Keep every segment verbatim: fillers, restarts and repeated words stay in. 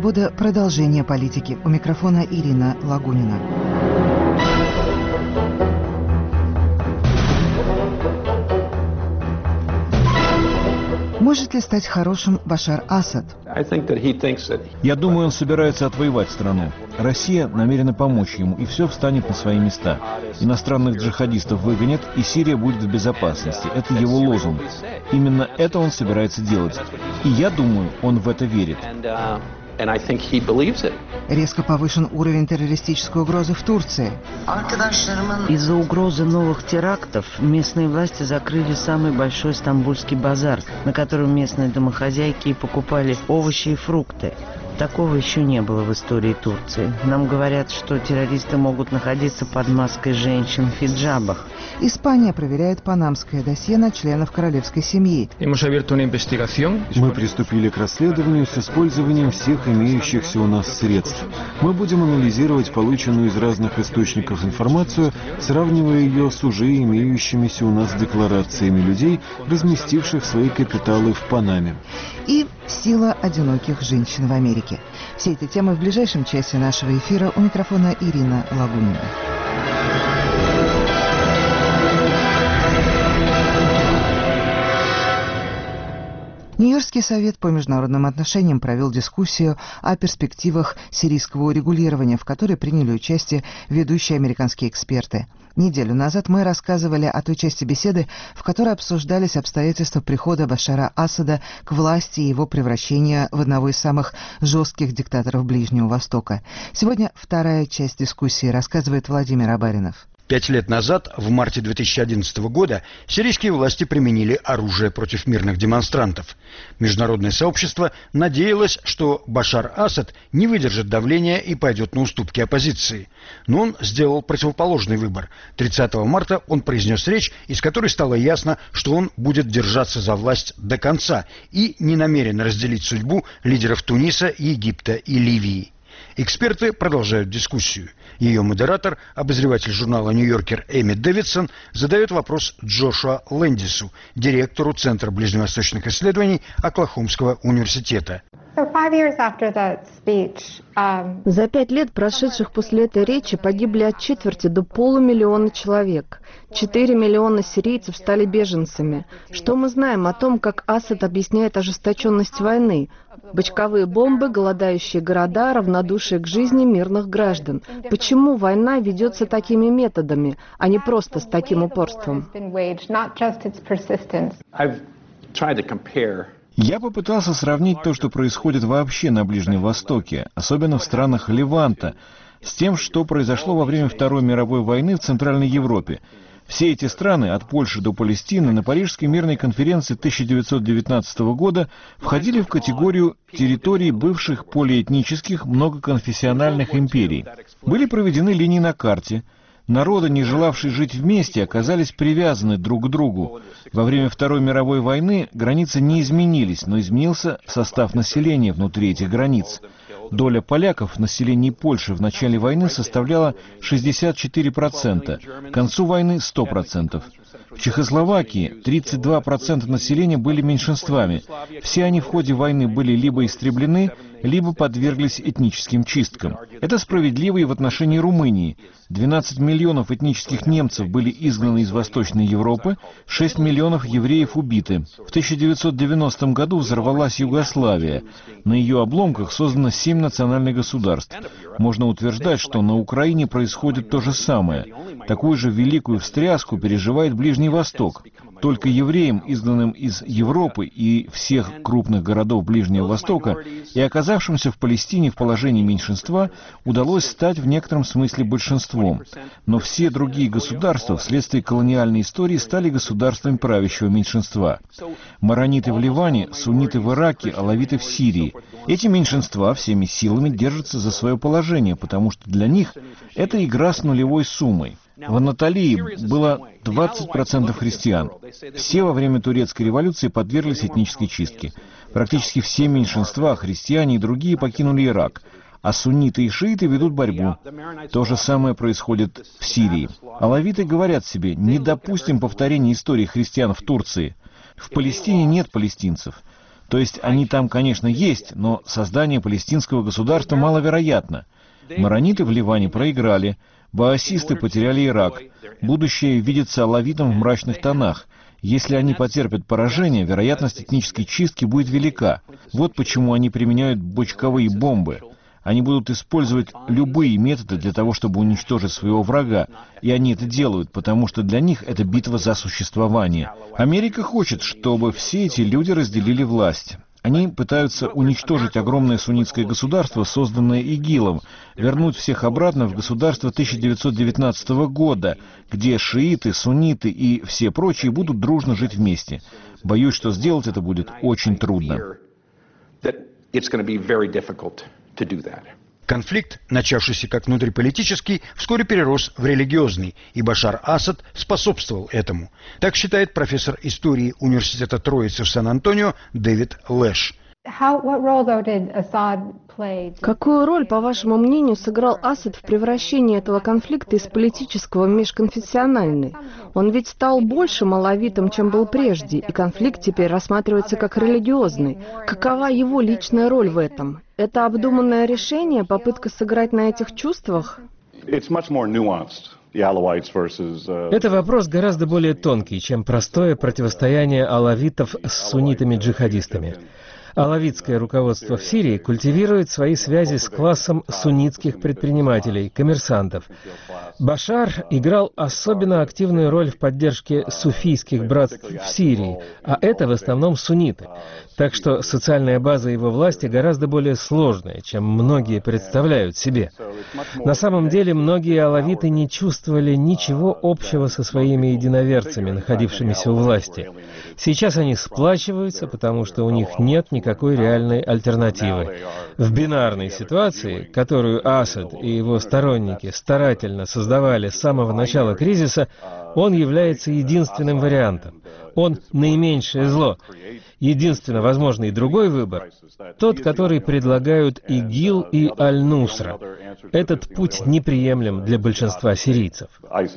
свобода» – продолжение политики. У микрофона Ирина Лагунина. Может ли стать хорошим Башар Асад? Я думаю, он собирается отвоевать страну. Россия намерена помочь ему, и все встанет на свои места. Иностранных джихадистов выгонят, и Сирия будет в безопасности. Это его лозунг. Именно это он собирается делать. И я думаю, он в это верит. Резко повышен уровень террористической угрозы в Турции. Из-за угрозы новых терактов местные власти закрыли самый большой стамбульский базар, на котором местные домохозяйки и покупали овощи и фрукты. Такого еще не было в истории Турции. Нам говорят, что террористы могут находиться под маской женщин в хиджабах. Испания проверяет панамское досье на членов королевской семьи. Мы приступили к расследованию с использованием всех имеющихся у нас средств. Мы будем анализировать полученную из разных источников информацию, сравнивая ее с уже имеющимися у нас декларациями людей, разместивших свои капиталы в Панаме. И сила одиноких женщин в Америке. Все эти темы в ближайшем часе нашего эфира. У микрофона Ирина Лагунина. Нью-Йоркский совет по международным отношениям провел дискуссию о перспективах сирийского урегулирования, в которой приняли участие ведущие американские эксперты. Неделю назад мы рассказывали о той части беседы, в которой обсуждались обстоятельства прихода Башара Асада к власти и его превращения в одного из самых жестких диктаторов Ближнего Востока. Сегодня вторая часть дискуссии, рассказывает Владимир Абаринов. Пять лет назад, в марте две тысячи одиннадцатого года, сирийские власти применили оружие против мирных демонстрантов. Международное сообщество надеялось, что Башар Асад не выдержит давления и пойдет на уступки оппозиции. Но он сделал противоположный выбор. тридцатого марта он произнес речь, из которой стало ясно, что он будет держаться за власть до конца и не намерен разделить судьбу лидеров Туниса, Египта и Ливии. Эксперты продолжают дискуссию. Ее модератор, обозреватель журнала «Нью-Йоркер» Эми Дэвидсон, задает вопрос Джошуа Лэндису, директору Центра ближневосточных исследований Оклахомского университета. За пять лет, прошедших после этой речи, погибли от четверти до полумиллиона человек. Четыре миллиона сирийцев стали беженцами. Что мы знаем о том, как Асад объясняет ожесточенность войны? Бочковые бомбы, голодающие города, равнодушие к жизни мирных граждан. Почему война ведется такими методами, а не просто с таким упорством? Я попытался сравнить то, что происходит вообще на Ближнем Востоке, особенно в странах Леванта, с тем, что произошло во время Второй мировой войны в Центральной Европе. Все эти страны, от Польши до Палестины, на Парижской мирной конференции тысяча девятьсот девятнадцатого года входили в категорию территорий бывших полиэтнических многоконфессиональных империй. Были проведены линии на карте. Народы, не желавшие жить вместе, оказались привязаны друг к другу. Во время Второй мировой войны границы не изменились, но изменился состав населения внутри этих границ. Доля поляков в населении Польши в начале войны составляла шестьдесят четыре процента, к концу войны сто процентов. В Чехословакии тридцать два процента населения были меньшинствами. Все они в ходе войны были либо истреблены, либо подверглись этническим чисткам. Это справедливо и в отношении Румынии. двенадцать миллионов этнических немцев были изгнаны из Восточной Европы, шесть миллионов евреев убиты. В тысяча девятьсот девяностом году взорвалась Югославия. На ее обломках создано семь национальных государств. Можно утверждать, что на Украине происходит то же самое. Такую же великую встряску переживает Ближний Восток. Только евреям, изгнанным из Европы и всех крупных городов Ближнего Востока и оказавшимся в Палестине в положении меньшинства, удалось стать в некотором смысле большинством. Но все другие государства вследствие колониальной истории стали государствами правящего меньшинства. Марониты в Ливане, сунниты в Ираке, алавиты в Сирии. Эти меньшинства всеми силами держатся за свое положение, потому что для них это игра с нулевой суммой. В Анатолии было двадцать процентов христиан. Все во время турецкой революции подверглись этнической чистке. Практически все меньшинства, христиане и другие, покинули Ирак, а сунниты и шииты ведут борьбу. То же самое происходит в Сирии. Алавиты говорят себе: не допустим повторения истории христиан в Турции. В Палестине нет палестинцев. То есть они там, конечно, есть, но создание палестинского государства маловероятно. Марониты в Ливане проиграли, баасисты потеряли Ирак, будущее видится алавитам в мрачных тонах. Если они потерпят поражение, вероятность этнической чистки будет велика. Вот почему они применяют бочковые бомбы. Они будут использовать любые методы для того, чтобы уничтожить своего врага. И они это делают, потому что для них это битва за существование. Америка хочет, чтобы все эти люди разделили власть. Они пытаются уничтожить огромное суннитское государство, созданное ИГИЛом, вернуть всех обратно в государство тысяча девятьсот девятнадцатого года, где шииты, сунниты и все прочие будут дружно жить вместе. Боюсь, что сделать это будет очень трудно. Конфликт, начавшийся как внутриполитический, вскоре перерос в религиозный, и Башар Асад способствовал этому. Так считает профессор истории Университета Троицы в Сан-Антонио Дэвид Лэш. Какую роль, по вашему мнению, сыграл Асад в превращении этого конфликта из политического в межконфессиональный? Он ведь стал больше алавитом, чем был прежде, и конфликт теперь рассматривается как религиозный. Какова его личная роль в этом? Это обдуманное решение, попытка сыграть на этих чувствах? Это вопрос гораздо более тонкий, чем простое противостояние алавитов с суннитами-джихадистами. Алавитское руководство в Сирии культивирует свои связи с классом суннитских предпринимателей, коммерсантов. Башар играл особенно активную роль в поддержке суфийских братств в Сирии, а это в основном сунниты. Так что социальная база его власти гораздо более сложная, чем многие представляют себе. На самом деле, многие алавиты не чувствовали ничего общего со своими единоверцами, находившимися у власти. Сейчас они сплачиваются, потому что у них нет никакой реальной альтернативы. В бинарной ситуации, которую Асад и его сторонники старательно создавали с самого начала кризиса, он является единственным вариантом. Он наименьшее зло. Единственно возможный другой выбор – тот, который предлагают ИГИЛ и Аль-Нусра. Этот путь неприемлем для большинства сирийцев.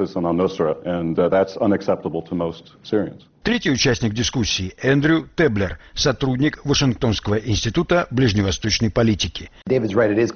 Третий участник дискуссии – Эндрю Теблер, сотрудник Вашингтонского института ближневосточной политики. Дэвид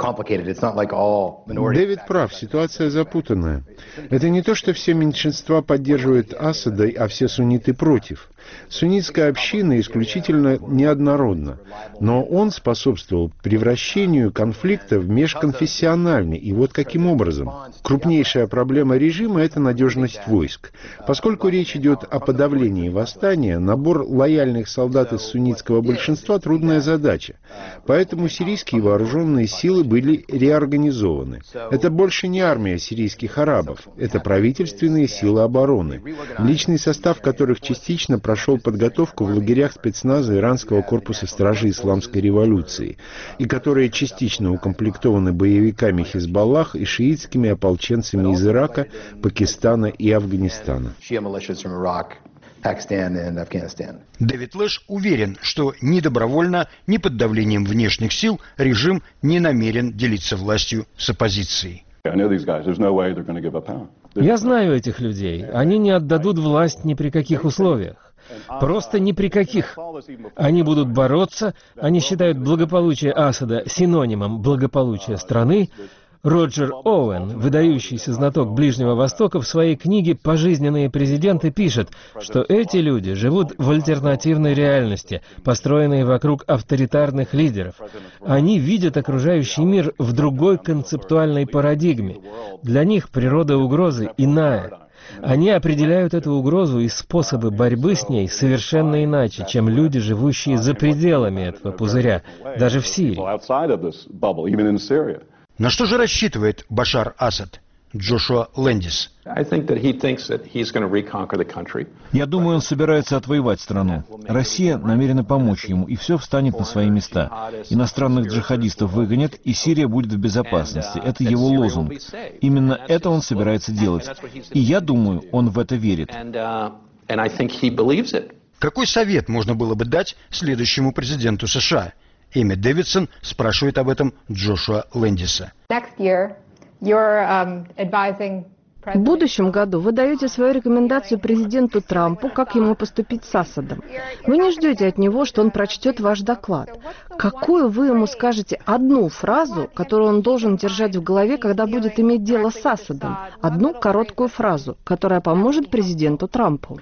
прав, ситуация запутанная. Это не то, что все меньшинства поддерживают Асада, а все сунниты против. Суннитская община исключительно неоднородна, но он способствовал превращению конфликта в межконфессиональный. И вот каким образом. Крупнейшая проблема режима – это надежность войск. Поскольку речь идет о подавлении восстания, набор лояльных солдат из суннитского большинства – трудная задача. Поэтому сирийские вооруженные силы были реорганизованы. Это больше не армия сирийских арабов, это правительственные силы обороны, личный состав которых частично прошел подготовку в лагерях спецназа иранского корпуса стражей исламской революции, и которые частично укомплектованы боевиками Хизбаллах и шиитскими ополченцами из Ирака, Пакистана и Афганистана. Дэвид Лэш уверен, что ни добровольно, ни под давлением внешних сил режим не намерен делиться властью с оппозицией. Я знаю этих людей. Они не отдадут власть ни при каких условиях. Просто ни при каких. Они будут бороться, они считают благополучие Асада синонимом благополучия страны. Роджер Оуэн, выдающийся знаток Ближнего Востока, в своей книге «Пожизненные президенты» пишет, что эти люди живут в альтернативной реальности, построенной вокруг авторитарных лидеров. Они видят окружающий мир в другой концептуальной парадигме. Для них природа угрозы иная. Они определяют эту угрозу и способы борьбы с ней совершенно иначе, чем люди, живущие за пределами этого пузыря, даже в Сирии. На что же рассчитывает Башар Асад? Джошуа Лэндис. Я думаю, он собирается отвоевать страну. Россия намерена помочь ему, и все встанет на свои места. Иностранных джихадистов выгонят, и Сирия будет в безопасности. Это его лозунг. Именно это он собирается делать. И я думаю, он в это верит. Какой совет можно было бы дать следующему президенту США? Эми Дэвидсон спрашивает об этом Джошуа Лэндиса. В будущем году вы даете свою рекомендацию президенту Трампу, как ему поступить с Асадом. Вы не ждете от него, что он прочтет ваш доклад. Какую вы ему скажете одну фразу, которую он должен держать в голове, когда будет иметь дело с Асадом? Одну короткую фразу, которая поможет президенту Трампу.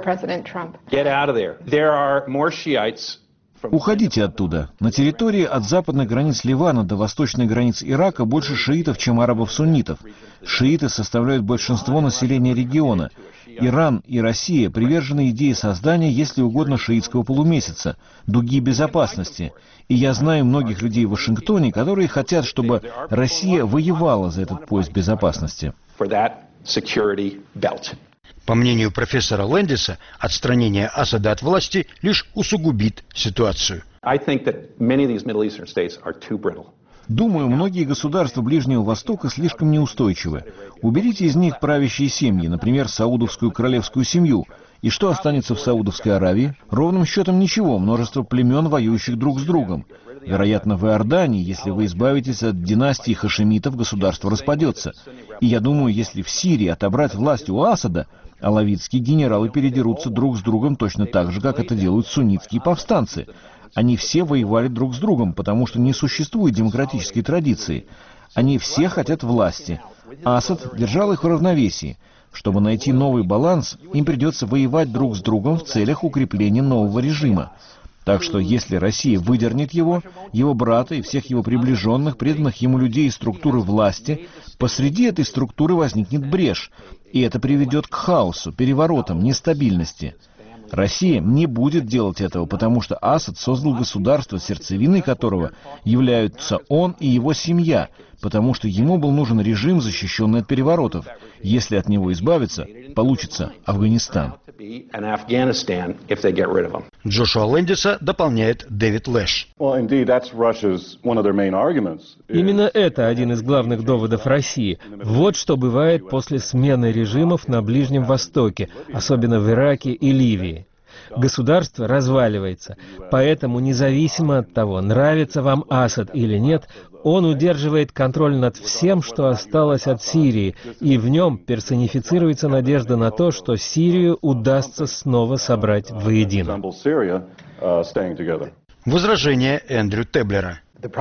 Уходите оттуда. На территории от западных границ Ливана до восточных границ Ирака больше шиитов, чем арабов-суннитов. Шииты составляют большинство населения региона. Иран и Россия привержены идее создания, если угодно, шиитского полумесяца, дуги безопасности. И я знаю многих людей в Вашингтоне, которые хотят, чтобы Россия воевала за этот пояс безопасности. По мнению профессора Лэндиса, отстранение Асада от власти лишь усугубит ситуацию. Думаю, многие государства Ближнего Востока слишком неустойчивы. Уберите из них правящие семьи, например, саудовскую королевскую семью. И что останется в Саудовской Аравии? Ровным счетом ничего, множество племен, воюющих друг с другом. Вероятно, в Иордании, если вы избавитесь от династии хашемитов, государство распадется. И я думаю, если в Сирии отобрать власть у Асада, алавитские генералы передерутся друг с другом точно так же, как это делают суннитские повстанцы. Они все воевали друг с другом, потому что не существует демократической традиции. Они все хотят власти. Асад держал их в равновесии. Чтобы найти новый баланс, им придется воевать друг с другом в целях укрепления нового режима. Так что, если Россия выдернет его, его брата и всех его приближенных, преданных ему людей из структуры власти, посреди этой структуры возникнет брешь, и это приведет к хаосу, переворотам, нестабильности. Россия не будет делать этого, потому что Асад создал государство, сердцевиной которого являются он и его семья, потому что ему был нужен режим, защищенный от переворотов. Если от него избавиться, получится Афганистан. Джошуа Лэндиса дополняет Дэвид Лэш. Именно это один из главных доводов России. Вот что бывает после смены режимов на Ближнем Востоке, особенно в Ираке и Ливии. Государство разваливается, поэтому независимо от того, нравится вам Асад или нет, он удерживает контроль над всем, что осталось от Сирии, и в нем персонифицируется надежда на то, что Сирию удастся снова собрать воедино. Возражение Эндрю Теблера.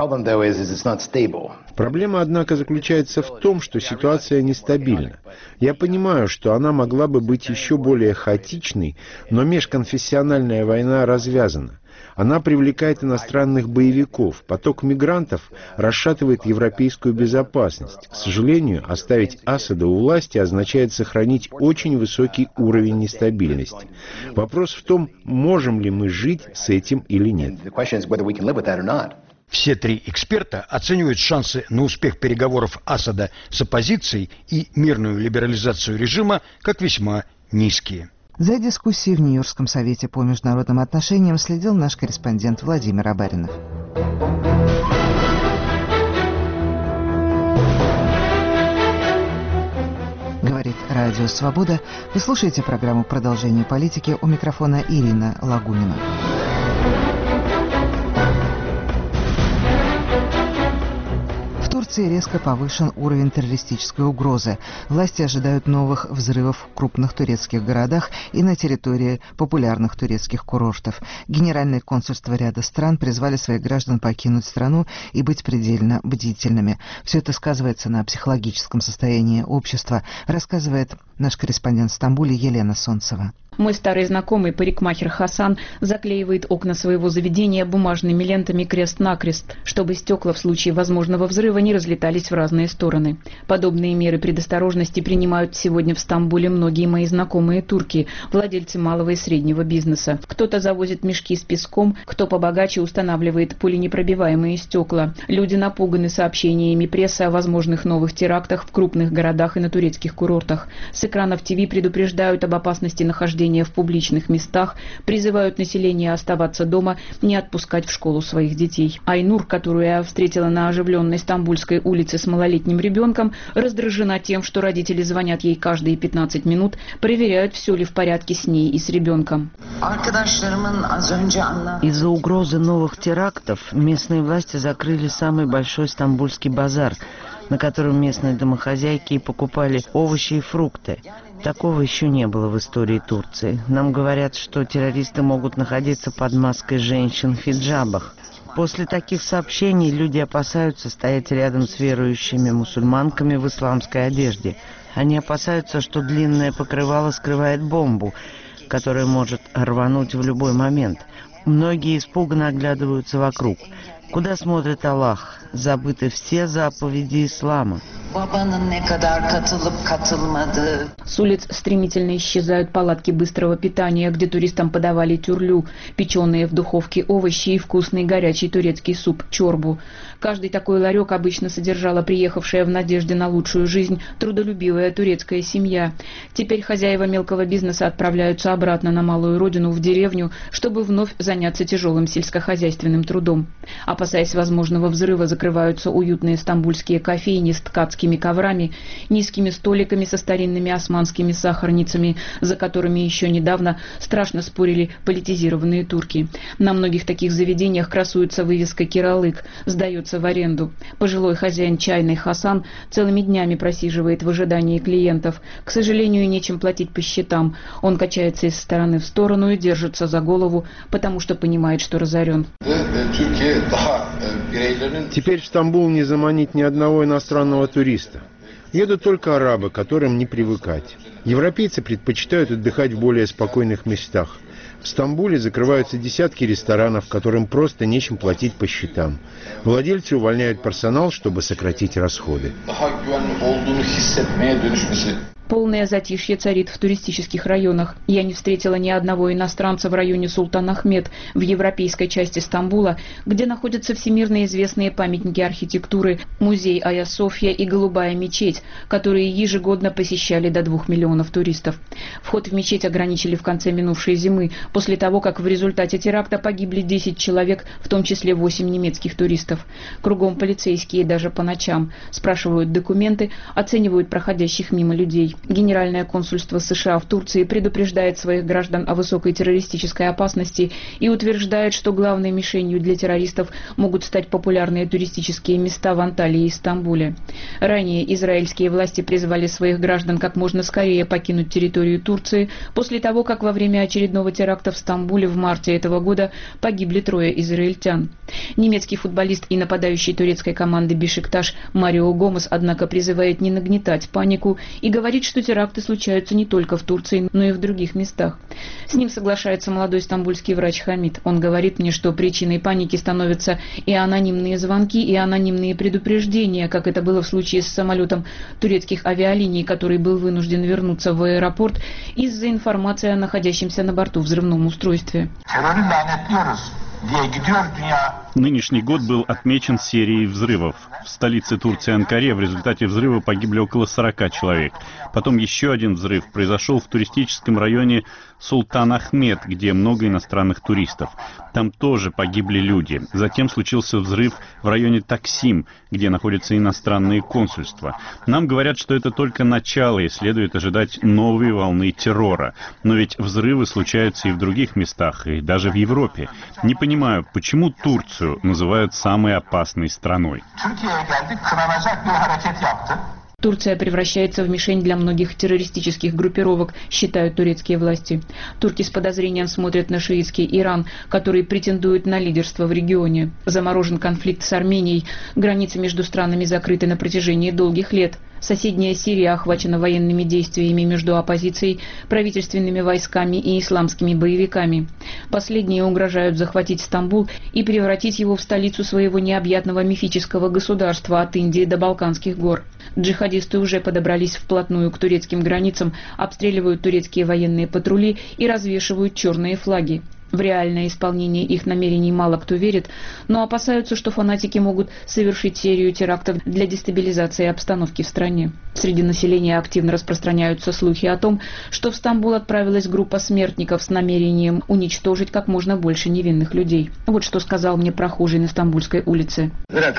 Проблема, однако, заключается в том, что ситуация нестабильна. Я понимаю, что она могла бы быть еще более хаотичной, но межконфессиональная война развязана. Она привлекает иностранных боевиков. Поток мигрантов расшатывает европейскую безопасность. К сожалению, оставить Асада у власти означает сохранить очень высокий уровень нестабильности. Вопрос в том, можем ли мы жить с этим или нет. Все три эксперта оценивают шансы на успех переговоров Асада с оппозицией и мирную либерализацию режима как весьма низкие. За дискуссией в Нью-Йоркском совете по международным отношениям следил наш корреспондент Владимир Абаринов. Говорит Радио Свобода. Вы слушаете программу «Продолжение политики». У микрофона Ирина Лагунина. В Турции резко повышен уровень террористической угрозы. Власти ожидают новых взрывов в крупных турецких городах и на территории популярных турецких курортов. Генеральные консульства ряда стран призвали своих граждан покинуть страну и быть предельно бдительными. Все это сказывается на психологическом состоянии общества, рассказывает наш корреспондент в Стамбуле Елена Солнцева. Мой старый знакомый парикмахер Хасан заклеивает окна своего заведения бумажными лентами крест-накрест, чтобы стекла в случае возможного взрыва не разлетались в разные стороны. Подобные меры предосторожности принимают сегодня в Стамбуле многие мои знакомые турки, владельцы малого и среднего бизнеса. Кто-то завозит мешки с песком, кто побогаче устанавливает пуленепробиваемые стекла. Люди напуганы сообщениями прессы о возможных новых терактах в крупных городах и на турецких курортах. С экранов ТВ предупреждают об опасности нахождения в публичных местах, призывают население оставаться дома, не отпускать в школу своих детей. Айнур, которую я встретила на оживленной Стамбульской улице с малолетним ребенком, раздражена тем, что родители звонят ей каждые пятнадцать минут, проверяют, все ли в порядке с ней и с ребенком. Из-за угрозы новых терактов местные власти закрыли самый большой стамбульский базар. на котором местные домохозяйки и покупали овощи и фрукты. Такого еще не было в истории Турции. Нам говорят, что террористы могут находиться под маской женщин в хиджабах. После таких сообщений люди опасаются стоять рядом с верующими мусульманками в исламской одежде. Они опасаются, что длинное покрывало скрывает бомбу, которая может рвануть в любой момент. Многие испуганно оглядываются вокруг. Куда смотрит Аллах? Забыты все заповеди ислама. С улиц стремительно исчезают палатки быстрого питания, где туристам подавали тюрлю, печеные в духовке овощи и вкусный горячий турецкий суп чорбу. Каждый такой ларек обычно содержала приехавшая в надежде на лучшую жизнь трудолюбивая турецкая семья. Теперь хозяева мелкого бизнеса отправляются обратно на малую родину, в деревню, чтобы вновь заняться тяжелым сельскохозяйственным трудом. Опасаясь возможного взрыва, закрываются уютные стамбульские кофейни с ткацкими коврами, низкими столиками со старинными османскими сахарницами, за которыми еще недавно страшно спорили политизированные турки. На многих таких заведениях красуется вывеска «Киралык», сдается в аренду. Пожилой хозяин чайной Хасан целыми днями просиживает в ожидании клиентов. К сожалению, нечем платить по счетам. Он качается из стороны в сторону и держится за голову, потому что понимает, что разорен. Теперь в Стамбул не заманить ни одного иностранного туриста. Едут только арабы, которым не привыкать. Европейцы предпочитают отдыхать в более спокойных местах. В Стамбуле закрываются десятки ресторанов, которым просто нечем платить по счетам. Владельцы увольняют персонал, чтобы сократить расходы. Полное затишье царит в туристических районах. Я не встретила ни одного иностранца в районе Султан Ахмед в европейской части Стамбула, где находятся всемирно известные памятники архитектуры, музей Айя Софья и Голубая мечеть, которые ежегодно посещали до двух миллионов туристов. Вход в мечеть ограничили в конце минувшей зимы, после того, как в результате теракта погибли десять человек, в том числе восемь немецких туристов. Кругом полицейские даже по ночам спрашивают документы, оценивают проходящих мимо людей. Генеральное консульство США в Турции предупреждает своих граждан о высокой террористической опасности и утверждает, что главной мишенью для террористов могут стать популярные туристические места в Анталии и Стамбуле. Ранее израильские власти призвали своих граждан как можно скорее покинуть территорию Турции после того, как во время очередного теракта в Стамбуле в марте этого года погибли трое израильтян. Немецкий футболист и нападающий турецкой команды Бешикташ Марио Гомес, однако, призывает не нагнетать панику и говорит, что теракты случаются не только в Турции, но и в других местах. С ним соглашается молодой стамбульский врач Хамид. Он говорит мне, что причиной паники становятся и анонимные звонки, и анонимные предупреждения, как это было в случае с самолетом турецких авиалиний, который был вынужден вернуться в аэропорт из-за информации о находящемся на борту взрывном устройстве. Нынешний год был отмечен серией взрывов. В столице Турции Анкаре в результате взрыва погибли около сорока человек. Потом еще один взрыв произошел в туристическом районе Султан Ахмед, где много иностранных туристов. Там тоже погибли люди. Затем случился взрыв в районе Таксим, где находятся иностранные консульства. Нам говорят, что это только начало и следует ожидать новой волны террора. Но ведь взрывы случаются и в других местах, и даже в Европе. Не понимаю, почему Турцию называют самой опасной страной. Турция превращается в мишень для многих террористических группировок, считают турецкие власти. Турки с подозрением смотрят на шиитский Иран, который претендует на лидерство в регионе. Заморожен конфликт с Арменией, границы между странами закрыты на протяжении долгих лет. Соседняя Сирия охвачена военными действиями между оппозицией, правительственными войсками и исламскими боевиками. Последние угрожают захватить Стамбул и превратить его в столицу своего необъятного мифического государства от Индии до Балканских гор. Джихадисты уже подобрались вплотную к турецким границам, обстреливают турецкие военные патрули и развешивают черные флаги. В реальное исполнение их намерений мало кто верит, но опасаются, что фанатики могут совершить серию терактов для дестабилизации обстановки в стране. Среди населения активно распространяются слухи о том, что в Стамбул отправилась группа смертников с намерением уничтожить как можно больше невинных людей. Вот что сказал мне прохожий на Стамбульской улице.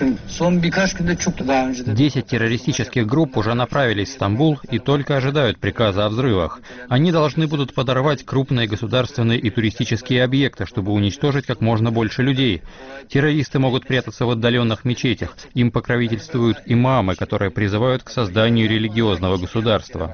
Десять террористических групп уже направились в Стамбул и только ожидают приказа о взрывах. Они должны будут подорвать крупные государственные и туристические стратегические объекты, чтобы уничтожить как можно больше людей. Террористы могут прятаться в отдаленных мечетях. Им покровительствуют имамы, которые призывают к созданию религиозного государства.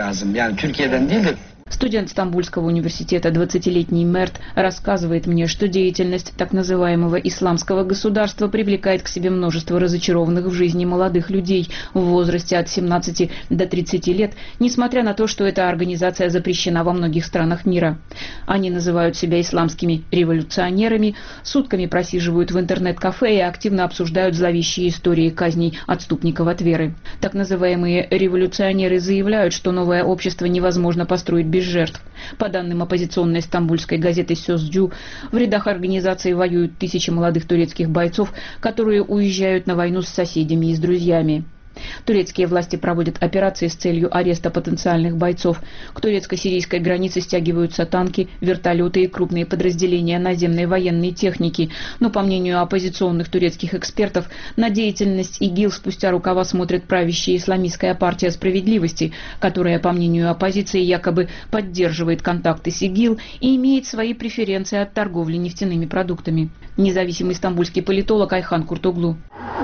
Студент Стамбульского университета, двадцатилетний Мерт, рассказывает мне, что деятельность так называемого исламского государства привлекает к себе множество разочарованных в жизни молодых людей в возрасте от семнадцати до тридцати лет, несмотря на то, что эта организация запрещена во многих странах мира. Они называют себя исламскими революционерами, сутками просиживают в интернет-кафе и активно обсуждают зловещие истории казней отступников от веры. Так называемые революционеры заявляют, что новое общество невозможно построить без жертв. По данным оппозиционной стамбульской газеты «Сөзджу», в рядах организации воюют тысячи молодых турецких бойцов, которые уезжают на войну с соседями и с друзьями. Турецкие власти проводят операции с целью ареста потенциальных бойцов. К турецко-сирийской границе стягиваются танки, вертолеты и крупные подразделения наземной военной техники. Но, по мнению оппозиционных турецких экспертов, на деятельность ИГИЛ спустя рукава смотрит правящая исламистская партия справедливости, которая, по мнению оппозиции, якобы поддерживает контакты с ИГИЛ и имеет свои преференции от торговли нефтяными продуктами. Независимый стамбульский политолог Айхан Куртоглу.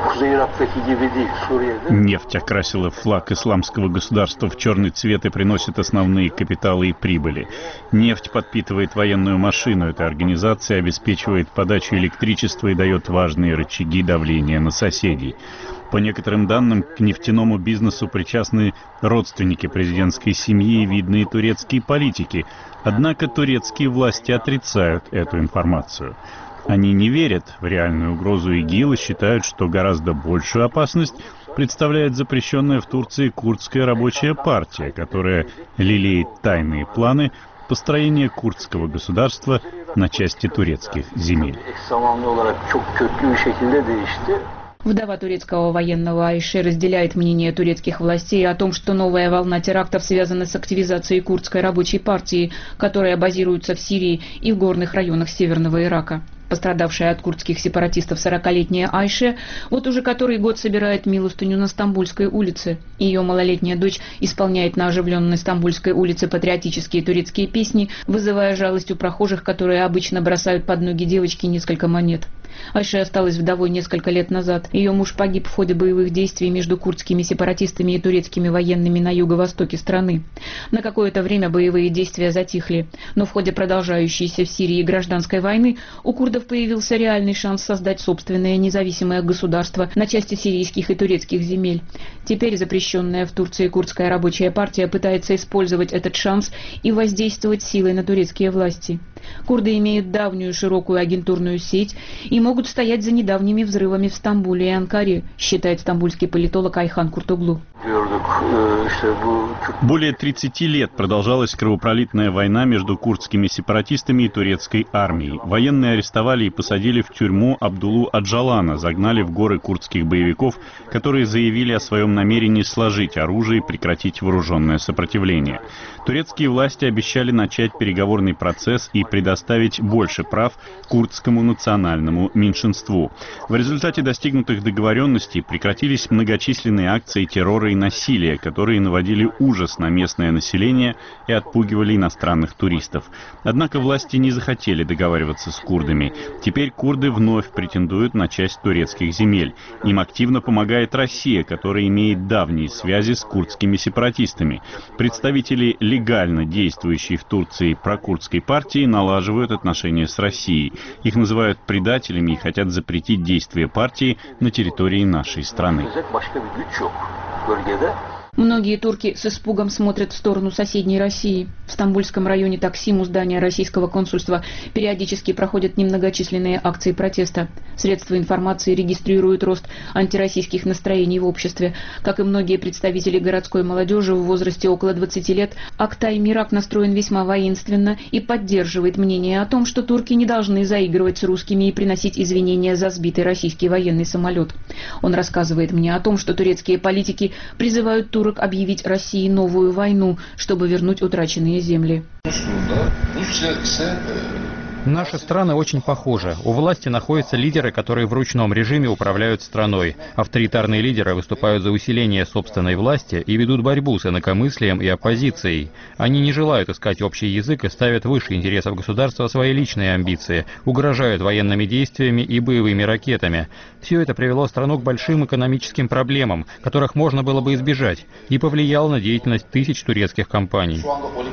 Нефть окрасила флаг исламского государства в черный цвет и приносит основные капиталы и прибыли. Нефть подпитывает военную машину этой организации, обеспечивает подачу электричества и дает важные рычаги давления на соседей. По некоторым данным, к нефтяному бизнесу причастны родственники президентской семьи и видные турецкие политики. Однако турецкие власти отрицают эту информацию. Они не верят в реальную угрозу ИГИЛ и считают, что гораздо большую опасность представляет запрещенная в Турции курдская рабочая партия, которая лелеет тайные планы построения курдского государства на части турецких земель. Вдова турецкого военного Айше разделяет мнение турецких властей о том, что новая волна терактов связана с активизацией курдской рабочей партии, которая базируется в Сирии и в горных районах северного Ирака. Пострадавшая от курдских сепаратистов сорокалетняя Айше вот уже который год собирает милостыню на Стамбульской улице. Ее малолетняя дочь исполняет на оживленной Стамбульской улице патриотические турецкие песни, вызывая жалость у прохожих, которые обычно бросают под ноги девочки несколько монет. Айше осталась вдовой несколько лет назад. Ее муж погиб в ходе боевых действий между курдскими сепаратистами и турецкими военными на юго-востоке страны. На какое-то время боевые действия затихли, но в ходе продолжающейся в Сирии гражданской войны у курдов появился реальный шанс создать собственное независимое государство на части сирийских и турецких земель. Теперь запрещенная в Турции курдская рабочая партия пытается использовать этот шанс и воздействовать силой на турецкие власти. Курды имеют давнюю широкую агентурную сеть и могут стоять за недавними взрывами в Стамбуле и Анкаре, считает стамбульский политолог Айхан Куртоглу. Более тридцати лет продолжалась кровопролитная война между курдскими сепаратистами и турецкой армией. Военные арестовали и посадили в тюрьму Абдулу Аджалана, загнали в горы курдских боевиков, которые заявили о своем намерении сложить оружие и прекратить вооруженное сопротивление. Турецкие власти обещали начать переговорный процесс и предоставить больше прав курдскому национальному меньшинству. В результате достигнутых договоренностей прекратились многочисленные акции террора и насилия, которые наводили ужас на местное население и отпугивали иностранных туристов. Однако власти не захотели договариваться с курдами. Теперь курды вновь претендуют на часть турецких земель. Им активно помогает Россия, которая имеет давние связи с курдскими сепаратистами. Представители легально действующей в Турции прокурдской партии налаживают отношения с Россией. Их называют предателями и хотят запретить действия партии на территории нашей страны. Многие турки с испугом смотрят в сторону соседней России. В Стамбульском районе Таксим у здания российского консульства периодически проходят немногочисленные акции протеста. Средства информации регистрируют рост антироссийских настроений в обществе. Как и многие представители городской молодежи в возрасте около двадцати лет, Актай Мирак настроен весьма воинственно и поддерживает мнение о том, что турки не должны заигрывать с русскими и приносить извинения за сбитый российский военный самолет. Он рассказывает мне о том, что турецкие политики призывают турок объявить России новую войну, чтобы вернуть утраченные земли. Наши страны очень похожи. У власти находятся лидеры, которые в ручном режиме управляют страной. Авторитарные лидеры выступают за усиление собственной власти и ведут борьбу с инакомыслием и оппозицией. Они не желают искать общий язык и ставят выше интересов государства свои личные амбиции, угрожают военными действиями и боевыми ракетами. Все это привело страну к большим экономическим проблемам, которых можно было бы избежать, и повлияло на деятельность тысяч турецких компаний.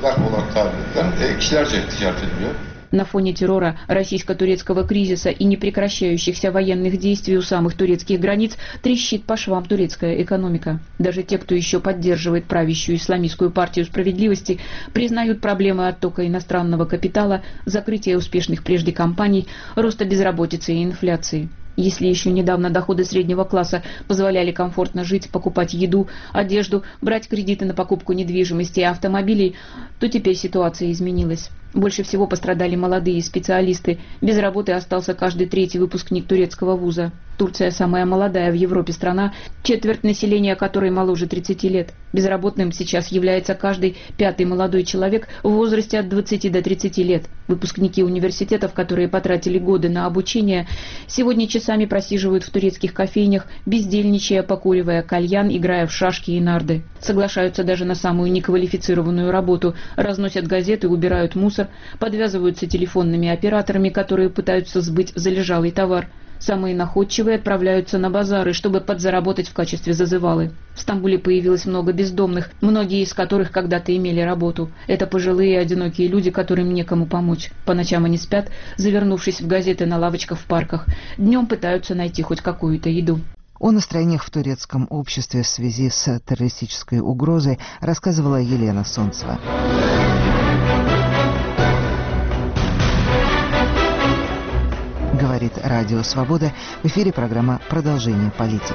На фоне террора, российско-турецкого кризиса и непрекращающихся военных действий у самых турецких границ трещит по швам турецкая экономика. Даже те, кто еще поддерживает правящую исламистскую партию справедливости, признают проблемы оттока иностранного капитала, закрытия успешных прежде компаний, роста безработицы и инфляции. Если еще недавно доходы среднего класса позволяли комфортно жить, покупать еду, одежду, брать кредиты на покупку недвижимости и автомобилей, то теперь ситуация изменилась. Больше всего пострадали молодые специалисты. Без работы остался каждый третий выпускник турецкого вуза. Турция самая молодая в Европе страна, четверть населения которой моложе тридцати лет. Безработным сейчас является каждый пятый молодой человек в возрасте от двадцати до тридцати лет. Выпускники университетов, которые потратили годы на обучение, сегодня часами просиживают в турецких кофейнях, бездельничая, покуривая кальян, играя в шашки и нарды. Соглашаются даже на самую неквалифицированную работу, разносят газеты, убирают мусор, подвязываются телефонными операторами, которые пытаются сбыть залежалый товар. Самые находчивые отправляются на базары, чтобы подзаработать в качестве зазывалы. В Стамбуле появилось много бездомных, многие из которых когда-то имели работу. Это пожилые одинокие люди, которым некому помочь. По ночам они спят, завернувшись в газеты на лавочках в парках. Днем пытаются найти хоть какую-то еду. О настроениях в турецком обществе в связи с террористической угрозой рассказывала Елена Солнцева. Говорит Радио Свобода. В эфире программа «Продолжение политики».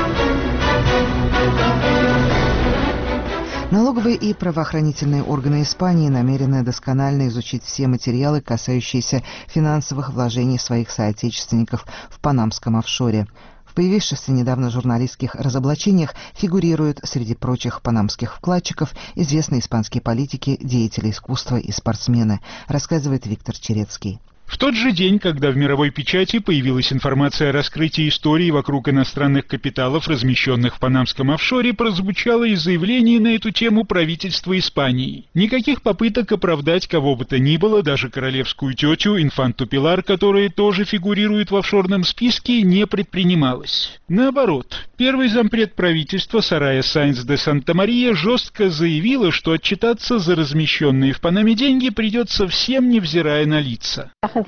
Налоговые и правоохранительные органы Испании намерены досконально изучить все материалы, касающиеся финансовых вложений своих соотечественников в панамском офшоре. В появившихся недавно журналистских разоблачениях фигурируют среди прочих панамских вкладчиков известные испанские политики, деятели искусства и спортсмены, рассказывает Виктор Черецкий. В тот же день, когда в мировой печати появилась информация о раскрытии истории вокруг иностранных капиталов, размещенных в панамском офшоре, прозвучало и заявление на эту тему правительства Испании. Никаких попыток оправдать кого бы то ни было, даже королевскую тетю, инфанту Пилар, которая тоже фигурирует в офшорном списке, не предпринималось. Наоборот, первый зампред правительства Сорайя Сайнс де Санта-Мария жестко заявила, что отчитаться за размещенные в Панаме деньги придется всем, невзирая на лица.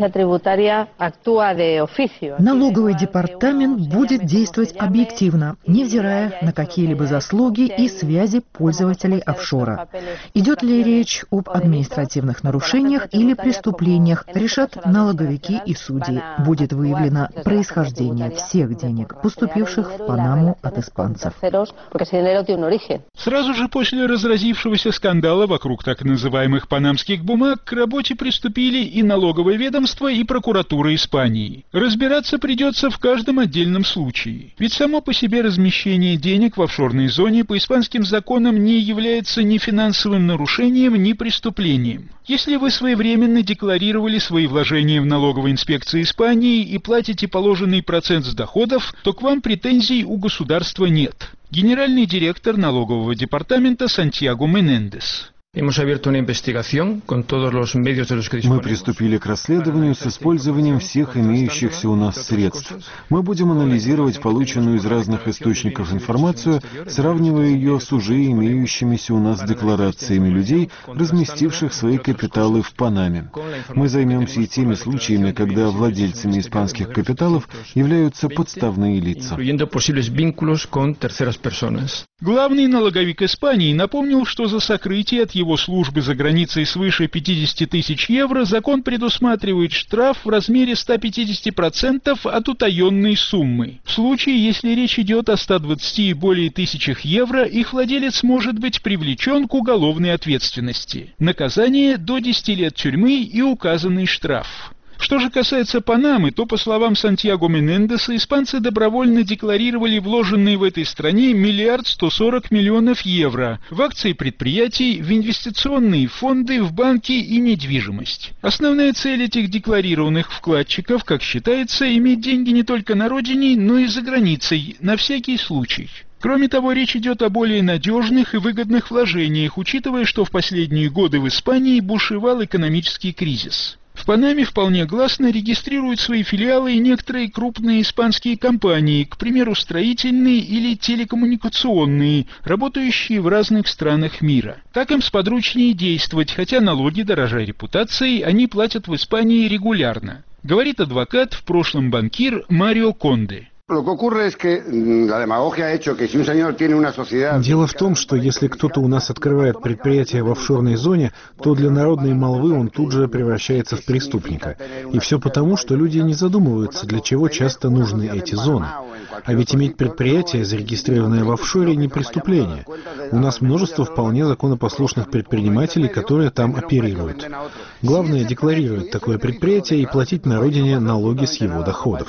Налоговый департамент будет действовать объективно, невзирая на какие-либо заслуги и связи пользователей офшора. Идет ли речь об административных нарушениях или преступлениях, решат налоговики и судьи. Будет выявлено происхождение всех денег, поступивших в Панаму от испанцев. Сразу же после разразившегося скандала вокруг так называемых панамских бумаг к работе приступили и налоговые ведомства, и прокуратура Испании. Разбираться придется в каждом отдельном случае. Ведь само по себе размещение денег в офшорной зоне по испанским законам не является ни финансовым нарушением, ни преступлением. Если вы своевременно декларировали свои вложения в налоговой инспекции Испании и платите положенный процент с доходов, то к вам претензий у государства нет. Генеральный директор налогового департамента Сантьяго Менендес. Мы приступили к расследованию с использованием всех имеющихся у нас средств. Мы будем анализировать полученную из разных источников информацию, сравнивая ее с уже имеющимися у нас декларациями людей, разместивших свои капиталы в Панаме. Мы займемся и теми случаями, когда владельцами испанских капиталов являются подставные лица. Главный налоговик Испании напомнил, что за сокрытие от его службы за границей свыше пятидесяти тысяч евро закон предусматривает штраф в размере ста пятидесяти процентов от утаенной суммы. В случае, если речь идет о ста двадцати и более тысячах евро, их владелец может быть привлечен к уголовной ответственности. Наказание до десяти лет тюрьмы и указанный штраф. Что же касается Панамы, то, по словам Сантьяго Менендеса, испанцы добровольно декларировали вложенные в этой стране миллиард сто сорок миллионов евро в акции предприятий, в инвестиционные фонды, в банки и недвижимость. Основная цель этих декларированных вкладчиков, как считается, иметь деньги не только на родине, но и за границей, на всякий случай. Кроме того, речь идет о более надежных и выгодных вложениях, учитывая, что в последние годы в Испании бушевал экономический кризис. В Панаме вполне гласно регистрируют свои филиалы и некоторые крупные испанские компании, к примеру, строительные или телекоммуникационные, работающие в разных странах мира. Так им сподручнее действовать, хотя налоги, дорожа репутацией, они платят в Испании регулярно, говорит адвокат, в прошлом банкир Марио Конде. Дело в том, что если кто-то у нас открывает предприятие в офшорной зоне, то для народной молвы он тут же превращается в преступника. И все потому, что люди не задумываются, для чего часто нужны эти зоны. А ведь иметь предприятие, зарегистрированное в офшоре, не преступление. У нас множество вполне законопослушных предпринимателей, которые там оперируют. Главное — декларировать такое предприятие и платить на родине налоги с его доходов.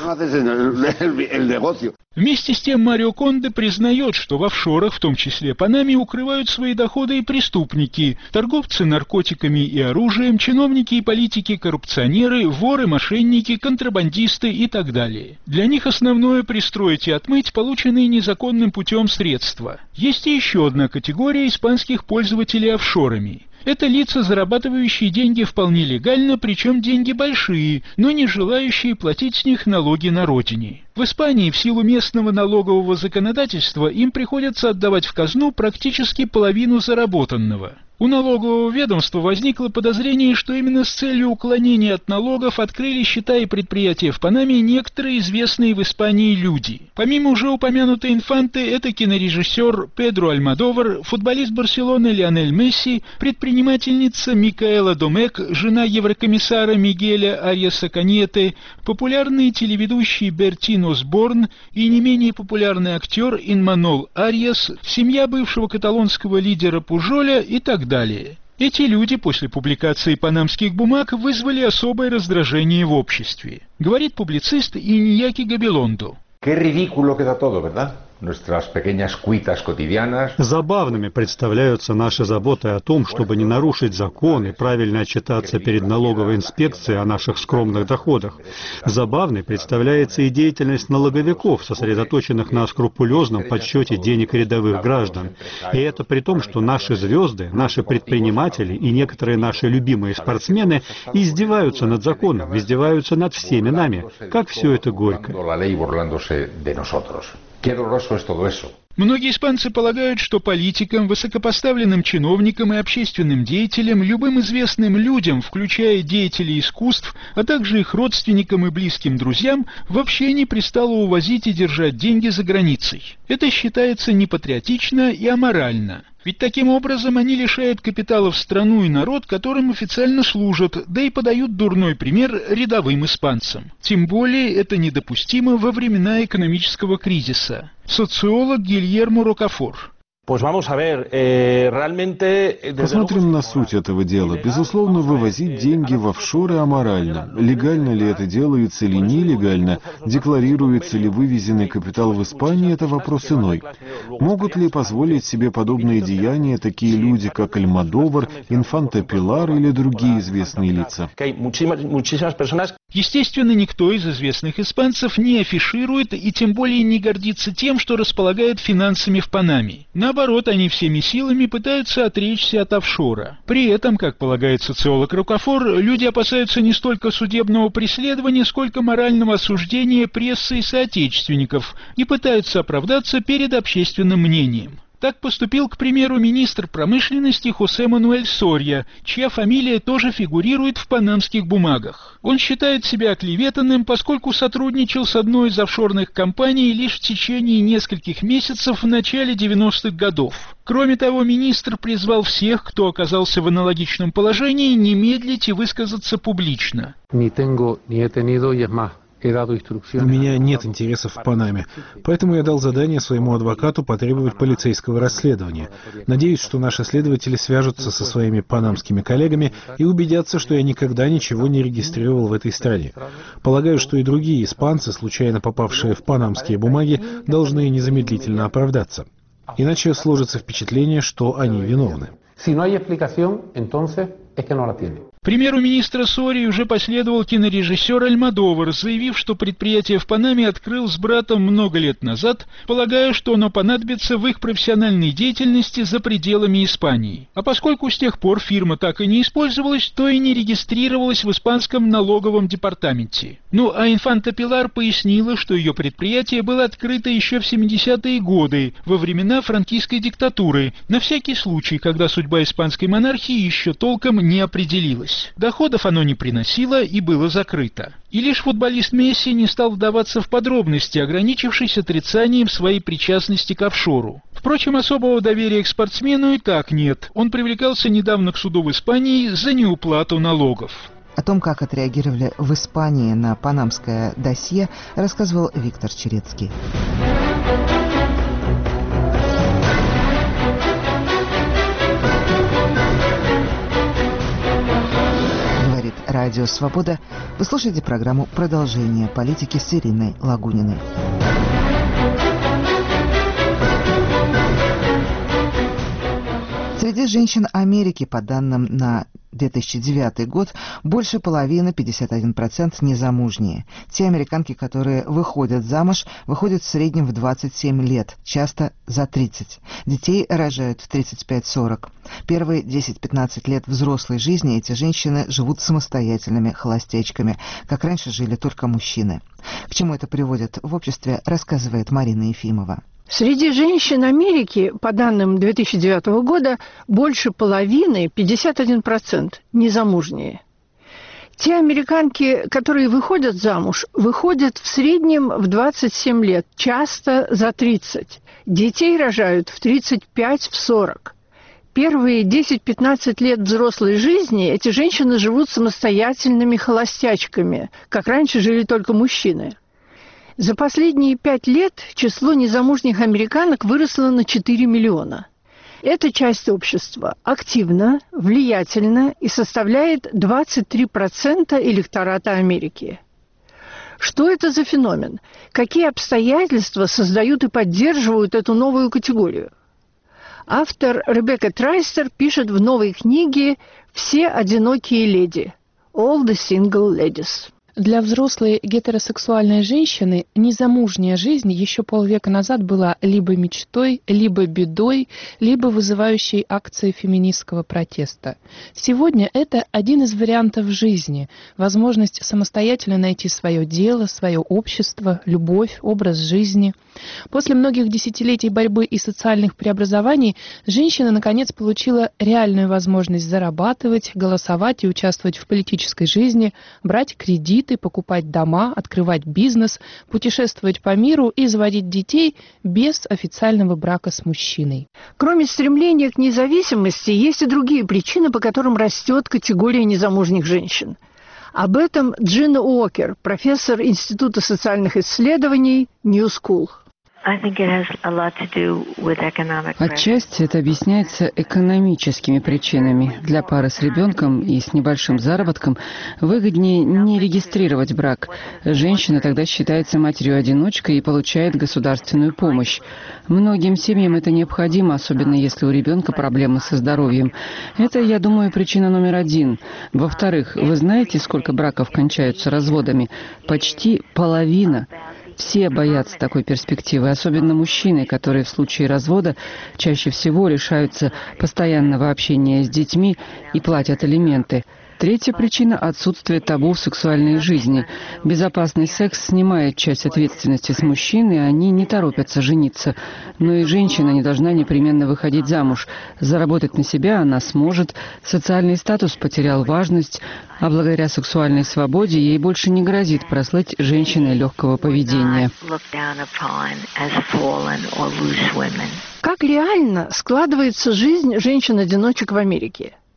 Вместе с тем Марио Конде признает, что в офшорах, в том числе Панаме, укрывают свои доходы и преступники, торговцы наркотиками и оружием, чиновники и политики-коррупционеры, воры, мошенники, контрабандисты и так далее. Для них основное — пристроить и отмыть полученные незаконным путем средства. Есть и еще одна категория испанских пользователей офшорами. Это лица, зарабатывающие деньги вполне легально, причем деньги большие, но не желающие платить с них налоги на родине. В Испании в силу местного налогового законодательства им приходится отдавать в казну практически половину заработанного. У налогового ведомства возникло подозрение, что именно с целью уклонения от налогов открыли счета и предприятия в Панаме некоторые известные в Испании люди. Помимо уже упомянутой инфанты, это кинорежиссер Педро Альмодовар, футболист Барселоны Лионель Месси, предпринимательница Микаэла Домек, жена еврокомиссара Мигеля Арьеса Каньете, популярный телеведущий Бертин Осборн и не менее популярный актер Инманол Арьес, семья бывшего каталонского лидера Пужоля и так далее. Далее. Эти люди после публикации панамских бумаг вызвали особое раздражение в обществе, говорит публицист Иньяки Габелондо. Забавными представляются наши заботы о том, чтобы не нарушить закон и правильно отчитаться перед налоговой инспекцией о наших скромных доходах. Забавной представляется и деятельность налоговиков, сосредоточенных на скрупулезном подсчете денег рядовых граждан. И это при том, что наши звезды, наши предприниматели и некоторые наши любимые спортсмены издеваются над законом, издеваются над всеми нами. Как все это горько. Многие испанцы полагают, что политикам, высокопоставленным чиновникам и общественным деятелям, любым известным людям, включая деятелей искусств, а также их родственникам и близким друзьям, вообще не пристало увозить и держать деньги за границей. Это считается непатриотично и аморально. Ведь таким образом они лишают капиталов страну и народ, которым официально служат, да и подают дурной пример рядовым испанцам. Тем более это недопустимо во времена экономического кризиса. Социолог Гильермо Рокафор. Посмотрим на суть этого дела. Безусловно, вывозить деньги в офшоры аморально. Легально ли это делается или нелегально, декларируется ли вывезенный капитал в Испании, это вопрос иной. Могут ли позволить себе подобные деяния такие люди, как Альмодовар, Инфанта Пилар или другие известные лица? Естественно, никто из известных испанцев не афиширует и тем более не гордится тем, что располагает финансами в Панаме. Наоборот, они всеми силами пытаются отречься от офшора. При этом, как полагает социолог Рокафор, люди опасаются не столько судебного преследования, сколько морального осуждения прессы и соотечественников и пытаются оправдаться перед общественным мнением. Так поступил, к примеру, министр промышленности Хосе Мануэль Сорья, чья фамилия тоже фигурирует в панамских бумагах. Он считает себя оклеветанным, поскольку сотрудничал с одной из офшорных компаний лишь в течение нескольких месяцев в начале девяностых годов. Кроме того, министр призвал всех, кто оказался в аналогичном положении, не медлить и высказаться публично. У меня нет интересов в Панаме, поэтому я дал задание своему адвокату потребовать полицейского расследования. Надеюсь, что наши следователи свяжутся со своими панамскими коллегами и убедятся, что я никогда ничего не регистрировал в этой стране. Полагаю, что и другие испанцы, случайно попавшие в панамские бумаги, должны незамедлительно оправдаться. Иначе сложится впечатление, что они виновны. К примеру министра Сории уже последовал кинорежиссер Альмодовар, заявив, что предприятие в Панаме открыл с братом много лет назад, полагая, что оно понадобится в их профессиональной деятельности за пределами Испании. А поскольку с тех пор фирма так и не использовалась, то и не регистрировалась в испанском налоговом департаменте. Ну а Инфанта Пилар пояснила, что ее предприятие было открыто еще в семидесятые годы, во времена франкистской диктатуры, на всякий случай, когда судьба испанской монархии еще толком не определилась. Доходов оно не приносило и было закрыто. И лишь футболист Месси не стал вдаваться в подробности, ограничившись отрицанием своей причастности к офшору. Впрочем, особого доверия к спортсмену и так нет. Он привлекался недавно к суду в Испании за неуплату налогов. О том, как отреагировали в Испании на панамское досье, рассказывал Виктор Черецкий. Радио «Свобода». Вы слушаете программу «Продолжение политики» с Ириной Лагуниной. Среди женщин Америки, по данным на две тысячи девятый год, больше половины, пятьдесят один процент, незамужние. Те американки, которые выходят замуж, выходят в среднем в двадцать семь лет, часто за тридцать. Детей рожают в тридцать пять сорок. Первые десять-пятнадцать лет взрослой жизни эти женщины живут самостоятельными холостячками, как раньше жили только мужчины. К чему это приводит в обществе, рассказывает Марина Ефимова. Среди женщин Америки, по данным две тысячи девятого года, больше половины, пятьдесят один процент, незамужние. Те американки, которые выходят замуж, выходят в среднем в двадцать семь лет, часто за тридцать. Детей рожают в тридцать пять сорок. Первые десять-пятнадцать лет взрослой жизни эти женщины живут самостоятельными холостячками, как раньше жили только мужчины. За последние пять лет число незамужних американок выросло на четыре миллиона. Эта часть общества активна, влиятельна и составляет двадцать три процента электората Америки. Что это за феномен? Какие обстоятельства создают и поддерживают эту новую категорию? Автор Ребекка Трайстер пишет в новой книге «Все одинокие леди» «All the Single Ladies». Для взрослой гетеросексуальной женщины незамужняя жизнь еще полвека назад была либо мечтой, либо бедой, либо вызывающей акции феминистского протеста. Сегодня это один из вариантов жизни, возможность самостоятельно найти свое дело, свое общество, любовь, образ жизни. После многих десятилетий борьбы и социальных преобразований женщина, наконец, получила реальную возможность зарабатывать, голосовать и участвовать в политической жизни, брать кредит, покупать дома, открывать бизнес, путешествовать по миру и заводить детей без официального брака с мужчиной. Кроме стремления к независимости, есть и другие причины, по которым растет категория незамужних женщин. Об этом Джина Уокер, профессор Института социальных исследований New School. Отчасти это объясняется экономическими причинами. Для пары с ребенком и с небольшим заработком выгоднее не регистрировать брак. Женщина тогда считается матерью-одиночкой и получает государственную помощь. Многим семьям это необходимо, особенно если у ребенка проблемы со здоровьем. Это, я думаю, причина номер один. Во-вторых, вы знаете, сколько браков кончаются разводами? Почти половина. Все боятся такой перспективы, особенно мужчины, которые в случае развода чаще всего лишаются постоянного общения с детьми и платят алименты. Третья причина – отсутствие табу в сексуальной жизни. Безопасный секс снимает часть ответственности с мужчин, и они не торопятся жениться. Но и женщина не должна непременно выходить замуж. Заработать на себя она сможет. Социальный статус потерял важность, а благодаря сексуальной свободе ей больше не грозит прослыть женщиной легкого поведения. Как реально складывается жизнь женщин-одиночек в Америке?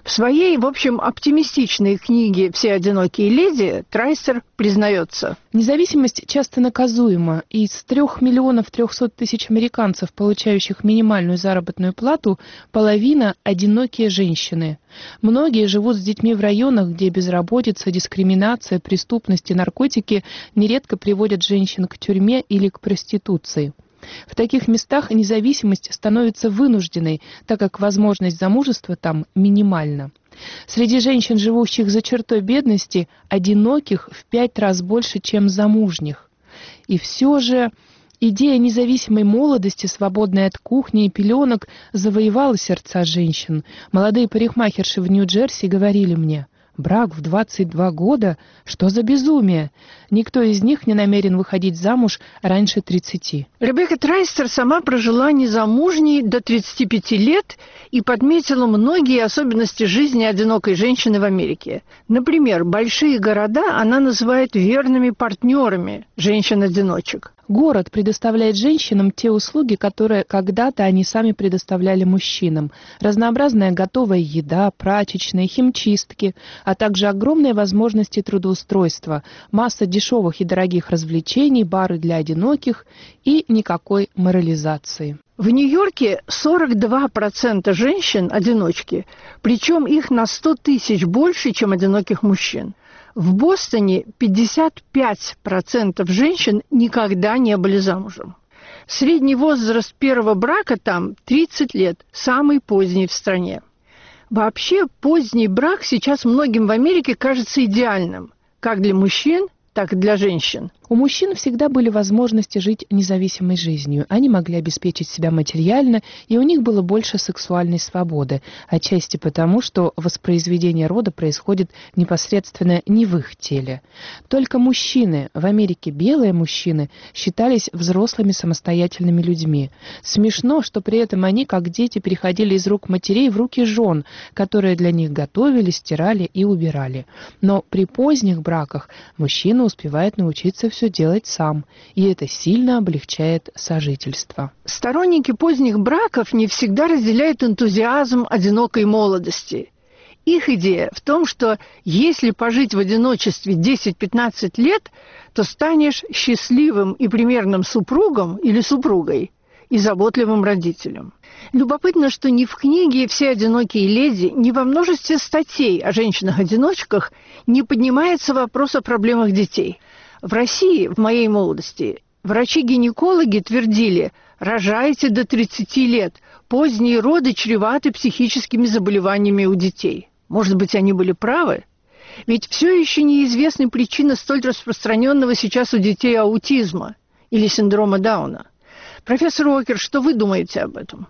В своей, в общем, оптимистичной книге «Все одинокие леди» Трайстер признается: независимость часто наказуема, и из трех миллионов трехсот тысяч американцев, получающих минимальную заработную плату, половина – одинокие женщины. Многие живут с детьми в районах, где безработица, дискриминация, преступность и наркотики нередко приводят женщин к тюрьме или к проституции. В таких местах независимость становится вынужденной, так как возможность замужества там минимальна. Среди женщин, живущих за чертой бедности, одиноких в пять раз больше, чем замужних. И все же идея независимой молодости, свободной от кухни и пеленок, завоевала сердца женщин. Молодые парикмахерши в Нью-Джерси говорили мне: брак в двадцать два года? Что за безумие? Никто из них не намерен выходить замуж раньше тридцати. Ребекка Трайстер сама прожила незамужней до тридцати пяти лет и подметила многие особенности жизни одинокой женщины в Америке. Например, большие города она называет верными партнерами женщин-одиночек. Город предоставляет женщинам те услуги, которые когда-то они сами предоставляли мужчинам. Разнообразная готовая еда, прачечные, химчистки, а также огромные возможности трудоустройства, масса дешевых и дорогих развлечений, бары для одиноких и никакой морализации. В Нью-Йорке сорок два процента женщин-одиночки, причем их на сто тысяч больше, чем одиноких мужчин. В Бостоне пятьдесят пять процентов женщин никогда не были замужем. Средний возраст первого брака там тридцать лет, самый поздний в стране. Вообще, поздний брак сейчас многим в Америке кажется идеальным, как для мужчин, так и для женщин. У мужчин всегда были возможности жить независимой жизнью. Они могли обеспечить себя материально, и у них было больше сексуальной свободы, отчасти потому, что воспроизведение рода происходит непосредственно не в их теле. Только мужчины, в Америке белые мужчины, считались взрослыми самостоятельными людьми. Смешно, что при этом они, как дети, переходили из рук матерей в руки жен, которые для них готовили, стирали и убирали. Но при поздних браках мужчина успевает научиться все делать сам, и это сильно облегчает сожительство. Сторонники поздних браков не всегда разделяют энтузиазм одинокой молодости. Их идея в том, что если пожить в одиночестве десять-пятнадцать лет, то станешь счастливым и примерным супругом или супругой и заботливым родителем. Любопытно, что ни в книге «Все одинокие леди», ни во множестве статей о женщинах-одиночках не поднимается вопрос о проблемах детей. В России, в моей молодости, врачи-гинекологи твердили: рожайте до тридцати лет, поздние роды чреваты психическими заболеваниями у детей. Может быть, они были правы? Ведь все еще неизвестны причины столь распространенного сейчас у детей аутизма или синдрома Дауна. Профессор Уокер, что вы думаете об этом?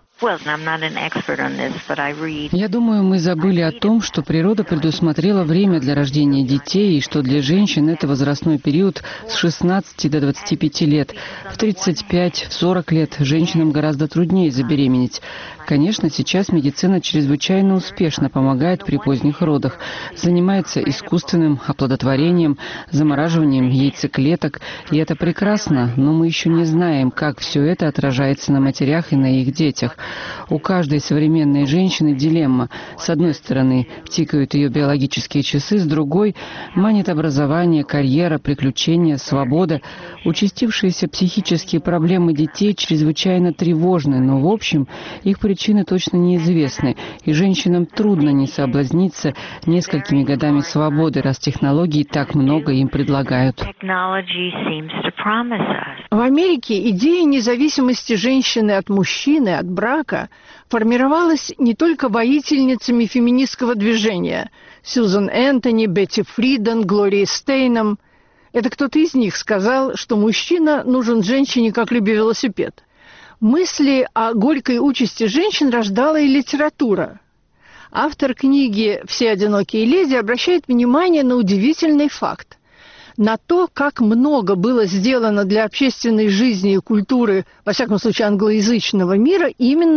Я думаю, мы забыли о том, что природа предусмотрела время для рождения детей, и что для женщин это возрастной период с шестнадцати до двадцати пяти лет. В тридцать пять - сорок лет женщинам гораздо труднее забеременеть. Конечно, сейчас медицина чрезвычайно успешно помогает при поздних родах, занимается искусственным оплодотворением, замораживанием яйцеклеток, и это прекрасно, но мы еще не знаем, как все это отражается на матерях и на их детях. У каждой современной женщины дилемма. С одной стороны, тикают ее биологические часы, с другой – манит образование, карьера, приключения, свобода. Участившиеся психические проблемы детей чрезвычайно тревожны, но, в общем, их причины точно неизвестны, и женщинам трудно не соблазниться несколькими годами свободы, раз технологии так много им предлагают. В Америке идея независимости женщины от мужчины, от брака, формировалась не только воительницами феминистского движения Сьюзан Энтони, Бетти Фриден, Глорией Стейном. Это кто-то из них сказал, что мужчина нужен женщине как рыбе велосипед. Мысли о горькой участи женщин рождала и литература. Автор книги «Все одинокие леди» обращает внимание на удивительный факт. На то, как много было сделано для общественной жизни и культуры, во всяком случае, англоязычного мира, именно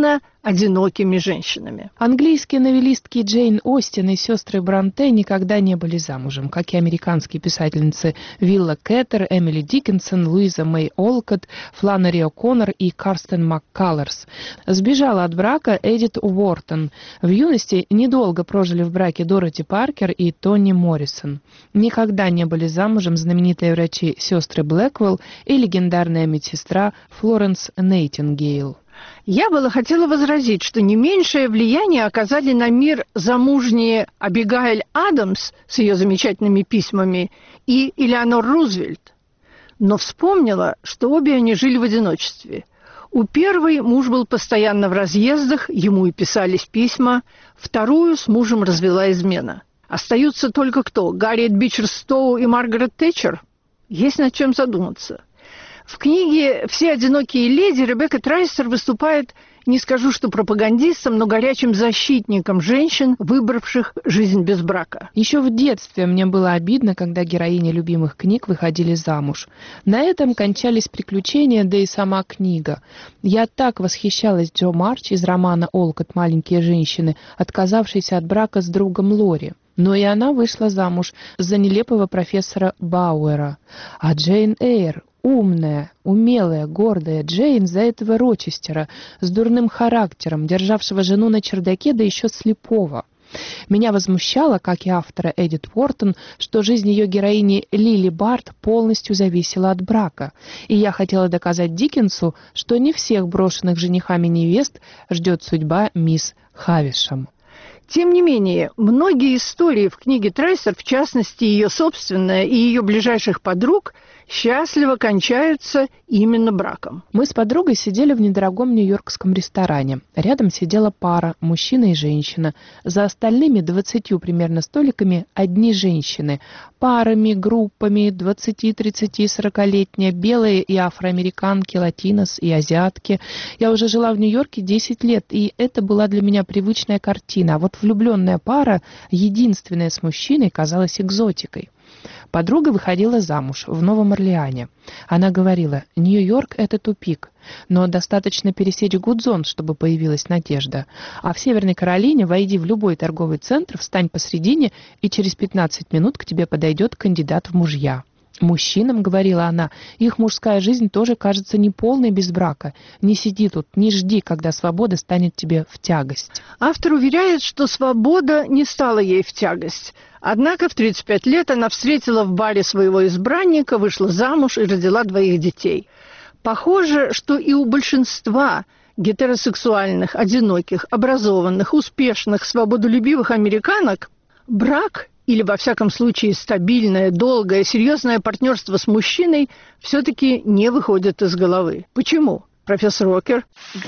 одинокими женщинами. Английские новеллистки Джейн Остин и сестры Бронте никогда не были замужем, как и американские писательницы Вилла Кеттер, Эмили Диккенсон, Луиза Мэй Олкотт, Фланнери О'Коннор и Карстен МакКаллерс. Сбежала от брака Эдит Уортон. В юности недолго прожили в браке Дороти Паркер и Тони Моррисон. Никогда не были замужем знаменитые врачи сестры Блэквелл и легендарная медсестра Флоренс Нейтингейл. Я было хотела возразить, что не меньшее влияние оказали на мир замужние Абигайль Адамс с ее замечательными письмами и Элеонор Рузвельт. Но вспомнила, что обе они жили в одиночестве. У первой муж был постоянно в разъездах, ему и писались письма. Вторую с мужем развела измена. Остаются только кто? Гарриет Бичер Стоу и Маргарет Тэтчер? Есть над чем задуматься. В книге «Все одинокие леди» Ребекка Трайсер выступает, не скажу, что пропагандистом, но горячим защитником женщин, выбравших жизнь без брака. Еще в детстве мне было обидно, когда героини любимых книг выходили замуж. На этом кончались приключения, да и сама книга. Я так восхищалась Джо Марч из романа «Олкотт. Маленькие женщины», отказавшейся от брака с другом Лори. Но и она вышла замуж за нелепого профессора Бауэра. А Джейн Эйр, умная, умелая, гордая Джейн за этого Рочестера, с дурным характером, державшего жену на чердаке, да еще слепого. Меня возмущало, как и автора Эдит Уортон, что жизнь ее героини Лили Барт полностью зависела от брака. И я хотела доказать Диккенсу, что не всех брошенных женихами невест ждет судьба мисс Хавишам. Тем не менее, многие истории в книге Трайсер, в частности ее собственная и ее ближайших подруг, счастливо кончаются именно браком. Мы с подругой сидели в недорогом нью-йоркском ресторане. Рядом сидела пара, мужчина и женщина. За остальными двадцатью примерно столиками одни женщины. Парами, группами, двадцати, тридцати, сорокалетние, белые и афроамериканки, латинос и азиатки. Я уже жила в Нью-Йорке десять лет, и это была для меня привычная картина. А вот влюбленная пара, единственная с мужчиной, казалась экзотикой. Подруга выходила замуж в Новом Орлеане. Она говорила: «Нью-Йорк — это тупик, но достаточно пересечь Гудзон, чтобы появилась надежда. А в Северной Каролине войди в любой торговый центр, встань посредине, и через пятнадцать минут к тебе подойдет кандидат в мужья». Мужчинам, говорила она, их мужская жизнь тоже кажется неполной без брака. Не сиди тут, не жди, когда свобода станет тебе в тягость. Автор уверяет, что свобода не стала ей в тягость. Однако в тридцать пять лет она встретила в баре своего избранника, вышла замуж и родила двоих детей. Похоже, что и у большинства гетеросексуальных, одиноких, образованных, успешных, свободолюбивых американок брак или, во всяком случае, стабильное, долгое, серьезное партнерство с мужчиной все-таки не выходит из головы. Почему? Профессор Окер.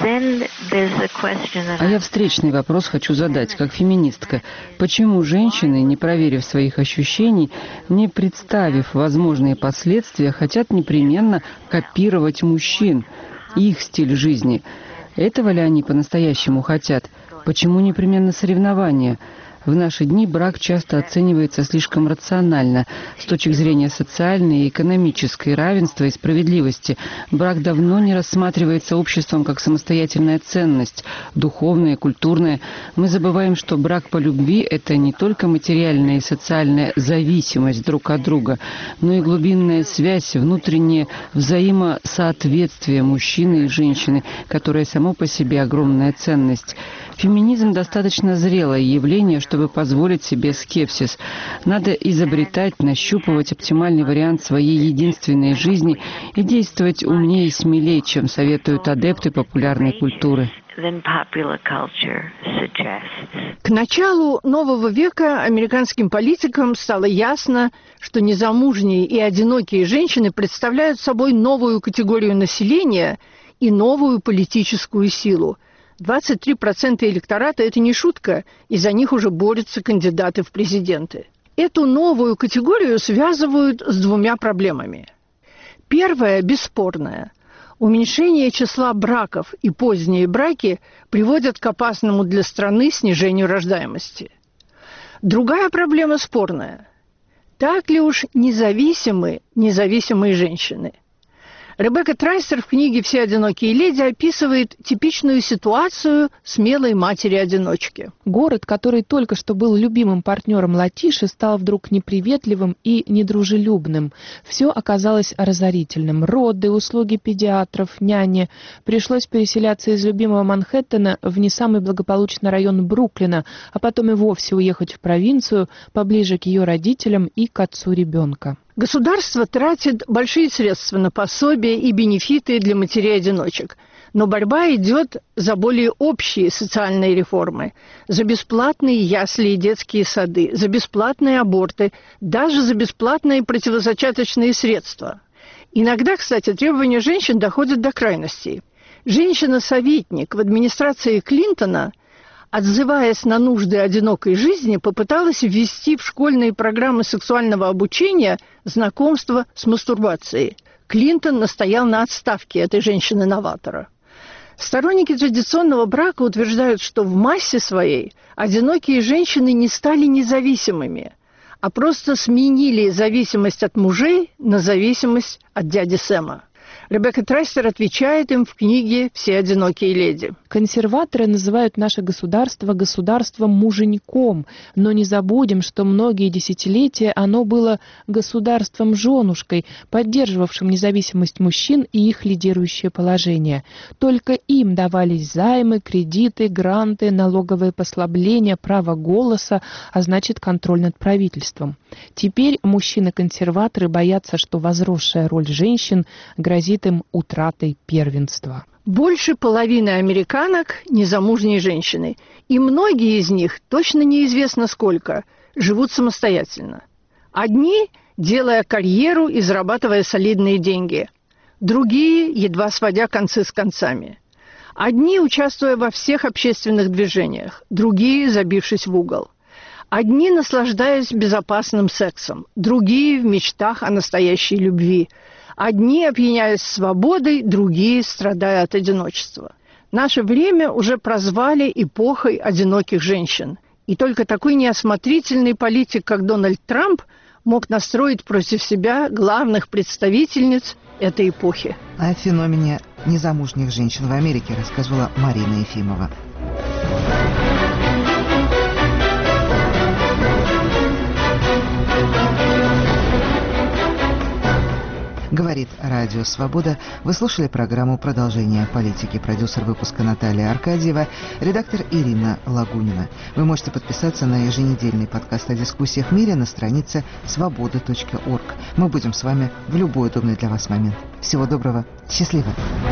А я встречный вопрос хочу задать, как феминистка. Почему женщины, не проверив своих ощущений, не представив возможные последствия, хотят непременно копировать мужчин, их стиль жизни? Этого ли они по-настоящему хотят? Почему непременно соревнования? В наши дни брак часто оценивается слишком рационально. С точки зрения социальной и экономической равенства и справедливости брак давно не рассматривается обществом как самостоятельная ценность, духовная и культурная. Мы забываем, что брак по любви – это не только материальная и социальная зависимость друг от друга, но и глубинная связь, внутреннее взаимосоответствие мужчины и женщины, которое само по себе огромная ценность. Феминизм достаточно зрелое явление, чтобы позволить себе скепсис. Надо изобретать, нащупывать оптимальный вариант своей единственной жизни и действовать умнее и смелее, чем советуют адепты популярной культуры. К началу нового века американским политикам стало ясно, что незамужние и одинокие женщины представляют собой новую категорию населения и новую политическую силу. двадцать три процента электората – это не шутка, и за них уже борются кандидаты в президенты. Эту новую категорию связывают с двумя проблемами. Первая – бесспорная. Уменьшение числа браков и поздние браки приводят к опасному для страны снижению рождаемости. Другая проблема спорная. Так ли уж независимы независимые женщины? Ребекка Трайстер в книге «Все одинокие леди» описывает типичную ситуацию смелой матери-одиночки. Город, который только что был любимым партнером Латиши, стал вдруг неприветливым и недружелюбным. Все оказалось разорительным. Роды, услуги педиатров, няни. Пришлось переселяться из любимого Манхэттена в не самый благополучный район Бруклина, а потом и вовсе уехать в провинцию, поближе к ее родителям и к отцу ребенка. Государство тратит большие средства на пособия и бенефиты для матерей-одиночек. Но борьба идет за более общие социальные реформы, за бесплатные ясли и детские сады, за бесплатные аборты, даже за бесплатные противозачаточные средства. Иногда, кстати, требования женщин доходят до крайностей. Женщина-советник в администрации Клинтона, отзываясь на нужды одинокой жизни, попыталась ввести в школьные программы сексуального обучения знакомство с мастурбацией. Клинтон настоял на отставке этой женщины-новатора. Сторонники традиционного брака утверждают, что в массе своей одинокие женщины не стали независимыми, а просто сменили зависимость от мужей на зависимость от дяди Сэма. Ребекка Трайстер отвечает им в книге «Все одинокие леди». Консерваторы называют наше государство государством-муженьком, но не забудем, что многие десятилетия оно было государством-женушкой, поддерживавшим независимость мужчин и их лидирующее положение. Только им давались займы, кредиты, гранты, налоговые послабления, право голоса, а значит контроль над правительством. Теперь мужчины-консерваторы боятся, что возросшая роль женщин грозит им утратой первенства. Больше половины американок – незамужние женщины, и многие из них, точно неизвестно сколько, живут самостоятельно. Одни – делая карьеру и зарабатывая солидные деньги, другие – едва сводя концы с концами. Одни – участвуя во всех общественных движениях, другие – забившись в угол. Одни – наслаждаясь безопасным сексом, другие – в мечтах о настоящей любви. Одни опьяняясь свободой, другие страдая от одиночества. Наше время уже прозвали эпохой одиноких женщин. И только такой неосмотрительный политик, как Дональд Трамп, мог настроить против себя главных представительниц этой эпохи. О феномене незамужних женщин в Америке рассказывала Марина Ефимова. Говорит Радио Свобода. Вы слушали программу «Продолжение политики». Продюсер выпуска Наталья Аркадьева, редактор Ирина Лагунина. Вы можете подписаться на еженедельный подкаст о дискуссиях в мире на странице свобода точка орг. Мы будем с вами в любой удобный для вас момент. Всего доброго. Счастливо.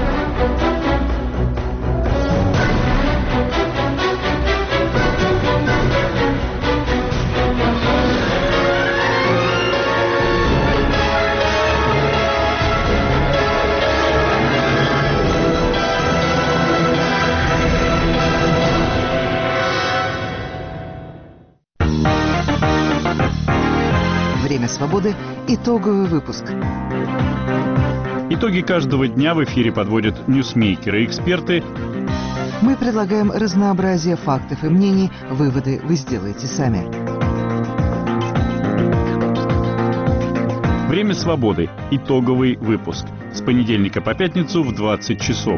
Время свободы. Итоговый выпуск. Итоги каждого дня в эфире подводят ньюсмейкеры и эксперты. Мы предлагаем разнообразие фактов и мнений. Выводы вы сделаете сами. Время свободы. Итоговый выпуск. С понедельника по пятницу в двадцать часов.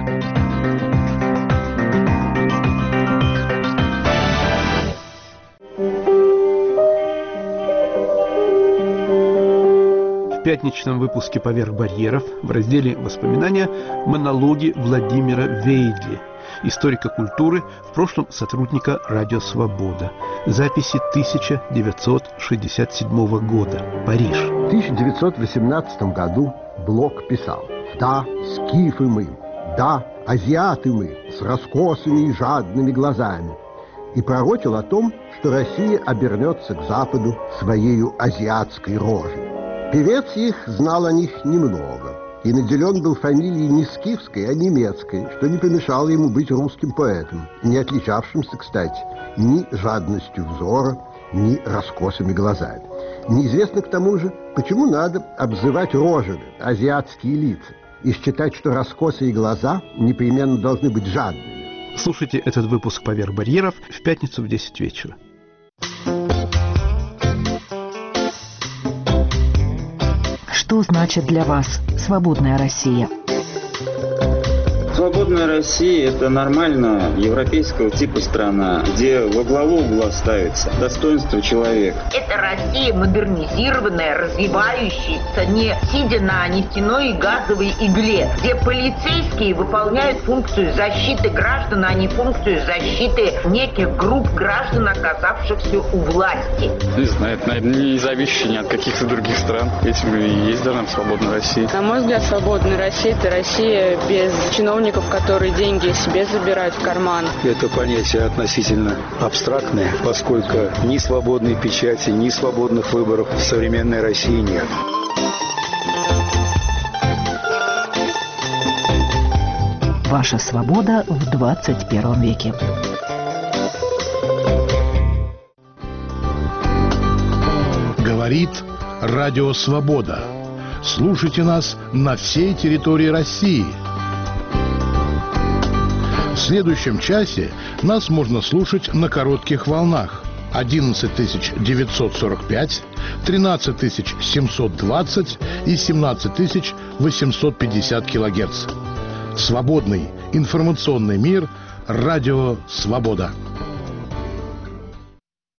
В пятничном выпуске «Поверх барьеров» в разделе «Воспоминания» монологи Владимира Вейдли, историка культуры, в прошлом сотрудника «Радио Свобода». Записи тысяча девятьсот шестьдесят седьмого года. Париж. В тысяча девятьсот восемнадцатом году Блок писал: «Да, скифы мы, да, азиаты мы, с раскосыми и жадными глазами», и пророчил о том, что Россия обернется к Западу своею азиатской рожей. Певец их знал о них немного и наделен был фамилией не скифской, а немецкой, что не помешало ему быть русским поэтом, не отличавшимся, кстати, ни жадностью взора, ни раскосыми глазами. Неизвестно к тому же, почему надо обзывать рожами азиатские лица и считать, что раскосые глаза непременно должны быть жадными. Слушайте этот выпуск «Поверх барьеров» в пятницу в десять вечера. Что Что значит для вас свободная Россия? Свободная Россия – это нормальная европейского типа страна, где во главу угла ставится достоинство человека. Это Россия модернизированная, развивающаяся, не сидя на нефтяной и газовой игле, где полицейские выполняют функцию защиты граждан, а не функцию защиты неких групп граждан, оказавшихся у власти. Не знаю, это, наверное, не зависящее ни от каких-то других стран. Этим и есть должна быть свободная Россия. На мой взгляд, свободная Россия – это Россия без чиновников, которые деньги себе забирают в карман. Это понятие относительно абстрактное, поскольку ни свободной печати, ни свободных выборов в современной России нет. Ваша свобода в двадцать первом веке. Говорит Радио Свобода. Слушайте нас на всей территории России. В следующем часе нас можно слушать на коротких волнах одиннадцать тысяч девятьсот сорок пять, тринадцать тысяч семьсот двадцать и семнадцать тысяч восемьсот пятьдесят килогерц. Свободный информационный мир. Радио Свобода.